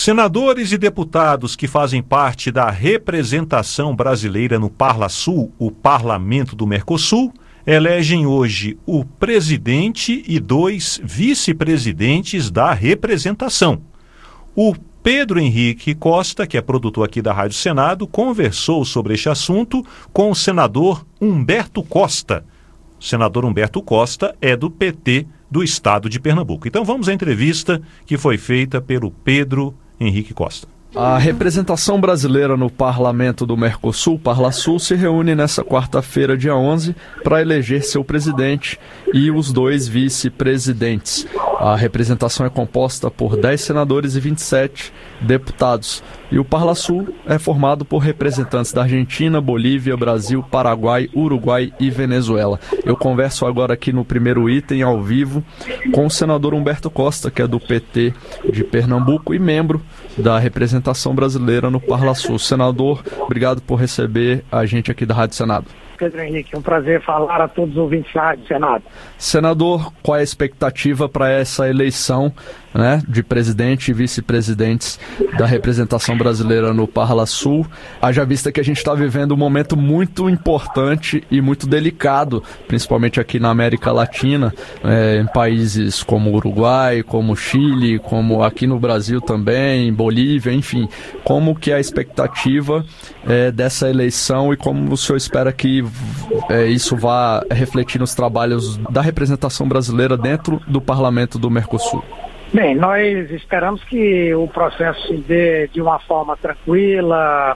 Senadores e deputados que fazem parte da representação brasileira no Parlasul, o Parlamento do Mercosul, elegem hoje o presidente e 2 vice-presidentes da representação. O Pedro Henrique Costa, que é produtor aqui da Rádio Senado, conversou sobre este assunto com o senador Humberto Costa. O senador Humberto Costa é do PT do estado de Pernambuco. Então vamos à entrevista que foi feita pelo Pedro Henrique Costa. A representação brasileira no Parlamento do Mercosul, Parlasul, se reúne nesta quarta-feira, dia 11, para eleger seu presidente e os 2 vice-presidentes. A representação é composta por 10 senadores e 27 deputados. E o Parlasul é formado por representantes da Argentina, Bolívia, Brasil, Paraguai, Uruguai e Venezuela. Eu converso agora aqui no primeiro item, ao vivo, com o senador Humberto Costa, que é do PT de Pernambuco e membro da representação brasileira no Parlasul. Senador, obrigado por receber a gente aqui da Rádio Senado. Pedro Henrique, um prazer falar a todos os ouvintes da Rádio Senado. Senador, qual é a expectativa para essa eleição, de presidente e vice-presidentes da representação brasileira no Parlasul? Haja vista que a gente está vivendo um momento muito importante e muito delicado, principalmente aqui na América Latina, em países como Uruguai, como Chile, como aqui no Brasil também, Bolívia, enfim. Como que é a expectativa dessa eleição e como o senhor espera que isso vá refletir nos trabalhos da representação brasileira dentro do Parlamento do Mercosul? Bem, nós esperamos que o processo se dê de uma forma tranquila,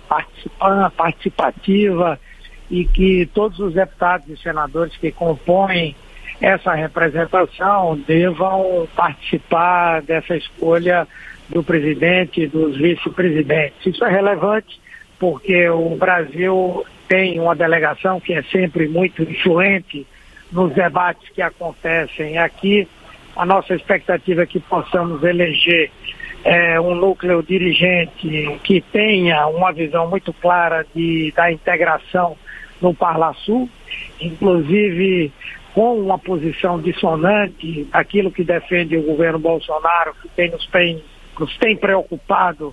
participativa, e que todos os deputados e senadores que compõem essa representação devam participar dessa escolha do presidente e dos vice-presidentes. Isso é relevante porque o Brasil tem uma delegação que é sempre muito influente nos debates que acontecem aqui. A nossa expectativa é que possamos eleger um núcleo dirigente que tenha uma visão muito clara da integração no Parlasul, inclusive com uma posição dissonante daquilo que defende o governo Bolsonaro, que nos tem preocupado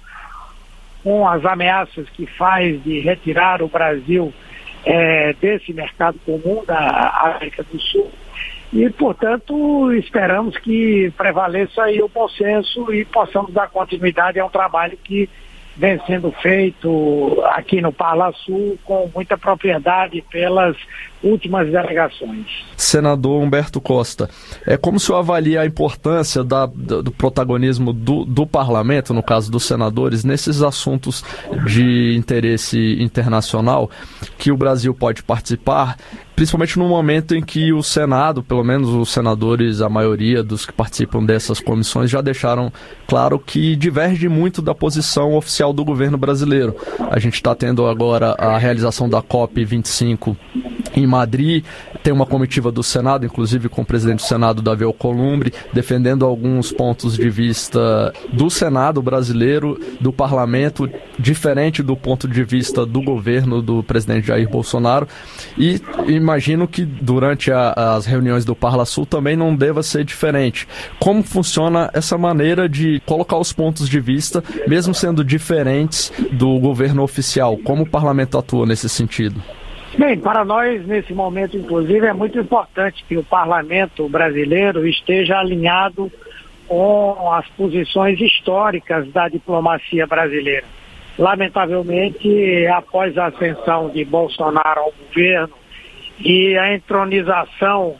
com as ameaças que faz de retirar o Brasil desse mercado comum da América do Sul. E, portanto, esperamos que prevaleça aí o bom senso e possamos dar continuidade a um trabalho que vem sendo feito aqui no Parlasul com muita propriedade pelas últimas delegações. Senador Humberto Costa, como o senhor avalia a importância do protagonismo do parlamento, no caso dos senadores, nesses assuntos de interesse internacional que o Brasil pode participar, principalmente no momento em que o Senado, pelo menos os senadores, a maioria dos que participam dessas comissões, já deixaram claro que diverge muito da posição oficial do governo brasileiro. A gente está tendo agora a realização da COP25 em Madrid, tem uma comitiva do Senado, inclusive com o presidente do Senado, Davi Alcolumbre, defendendo alguns pontos de vista do Senado brasileiro, do parlamento, diferente do ponto de vista do governo do presidente Jair Bolsonaro, e imagino que durante as reuniões do Parlasul também não deva ser diferente. Como funciona essa maneira de colocar os pontos de vista, mesmo sendo diferentes do governo oficial? Como o parlamento atua nesse sentido? Bem, para nós, nesse momento, inclusive, é muito importante que o parlamento brasileiro esteja alinhado com as posições históricas da diplomacia brasileira. Lamentavelmente, após a ascensão de Bolsonaro ao governo e a entronização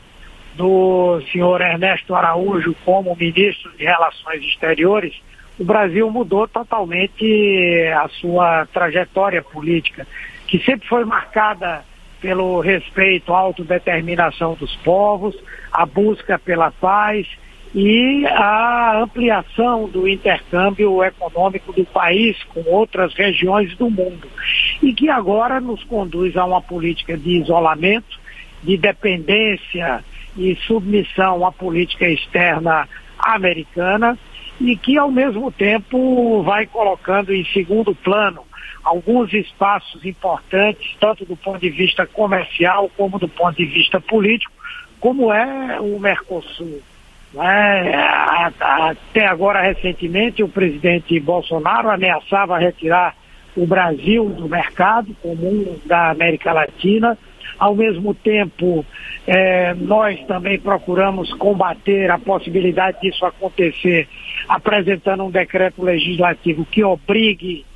do senhor Ernesto Araújo como ministro de Relações Exteriores, o Brasil mudou totalmente a sua trajetória política, que sempre foi marcada pelo respeito à autodeterminação dos povos, a busca pela paz e a ampliação do intercâmbio econômico do país com outras regiões do mundo, e que agora nos conduz a uma política de isolamento, de dependência e submissão à política externa americana, e que ao mesmo tempo vai colocando em segundo plano alguns espaços importantes, tanto do ponto de vista comercial como do ponto de vista político, como é o Mercosul. Até agora, recentemente, o presidente Bolsonaro ameaçava retirar o Brasil do mercado comum da América Latina. Ao mesmo tempo, nós também procuramos combater a possibilidade disso acontecer, apresentando um decreto legislativo que obrigue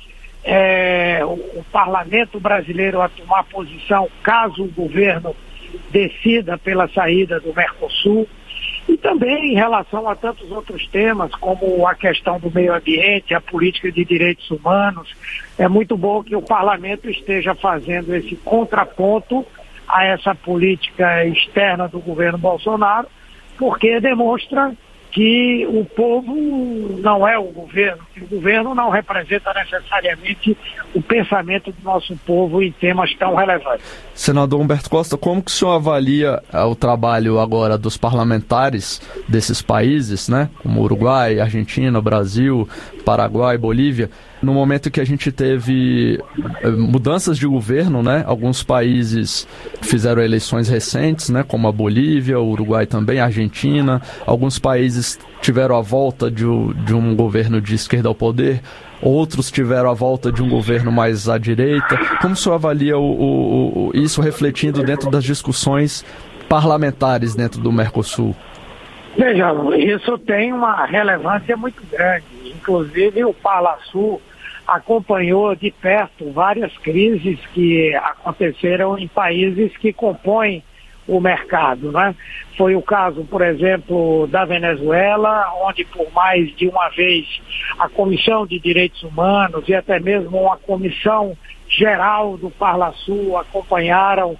o parlamento brasileiro a tomar posição caso o governo decida pela saída do Mercosul. E também em relação a tantos outros temas, como a questão do meio ambiente, a política de direitos humanos. É muito bom que o parlamento esteja fazendo esse contraponto a essa política externa do governo Bolsonaro, porque demonstra que o povo não é o governo, que o governo não representa necessariamente o pensamento do nosso povo em temas tão relevantes. Senador Humberto Costa, como que o senhor avalia o trabalho agora dos parlamentares desses países, né, como Uruguai, Argentina, Brasil, Paraguai, Bolívia, no momento que a gente teve mudanças de governo, né? Alguns países fizeram eleições recentes, né? Como a Bolívia, o Uruguai também, a Argentina. Alguns países tiveram a volta de um governo de esquerda ao poder, outros tiveram a volta de um governo mais à direita. Como o senhor avalia isso refletindo dentro das discussões parlamentares dentro do Mercosul? Veja, isso tem uma relevância muito grande. Inclusive, o Parlasul acompanhou de perto várias crises que aconteceram em países que compõem o mercado, né? Foi o caso, por exemplo, da Venezuela, onde por mais de uma vez a Comissão de Direitos Humanos e até mesmo uma comissão geral do Parlasul acompanharam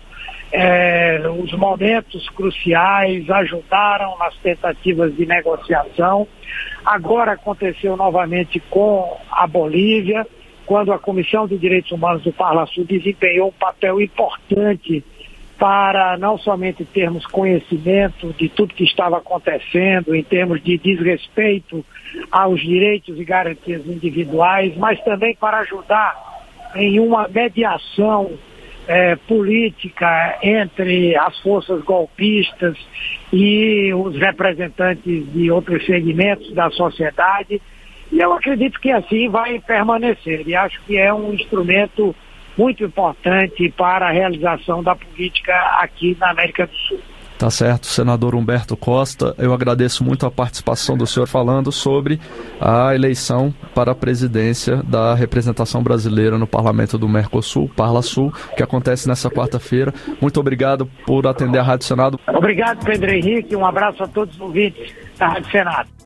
os momentos cruciais, ajudaram nas tentativas de negociação. Agora aconteceu novamente com a Bolívia, quando a Comissão de Direitos Humanos do Parlasul desempenhou um papel importante para não somente termos conhecimento de tudo que estava acontecendo em termos de desrespeito aos direitos e garantias individuais, mas também para ajudar em uma mediação política entre as forças golpistas e os representantes de outros segmentos da sociedade. E eu acredito que assim vai permanecer. E acho que é um instrumento muito importante para a realização da política aqui na América do Sul. Tá certo, senador Humberto Costa, eu agradeço muito a participação do senhor falando sobre a eleição para a presidência da representação brasileira no Parlamento do Mercosul, Parlasul, que acontece nessa quarta-feira. Muito obrigado por atender a Rádio Senado. Obrigado, Pedro Henrique, um abraço a todos os ouvintes da Rádio Senado.